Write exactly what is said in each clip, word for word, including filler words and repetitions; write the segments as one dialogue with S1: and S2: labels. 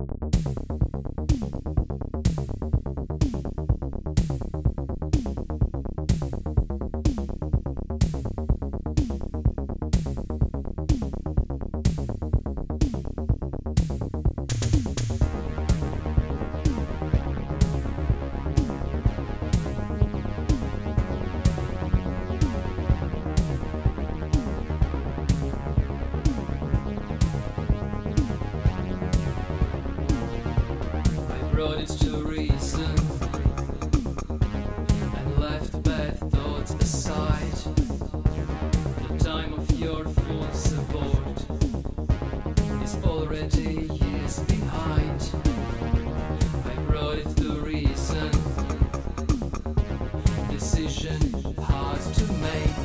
S1: Brought it to reason and left bad thoughts aside. The time of your full support is already years behind. I brought it to reason, decision hard to make.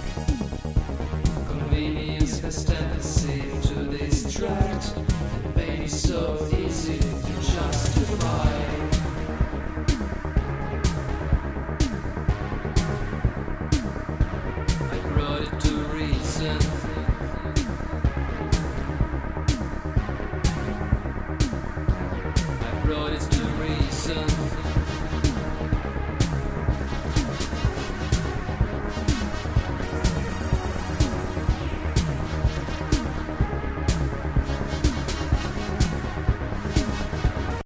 S1: Convenience has tendency to distract, and pain is so easy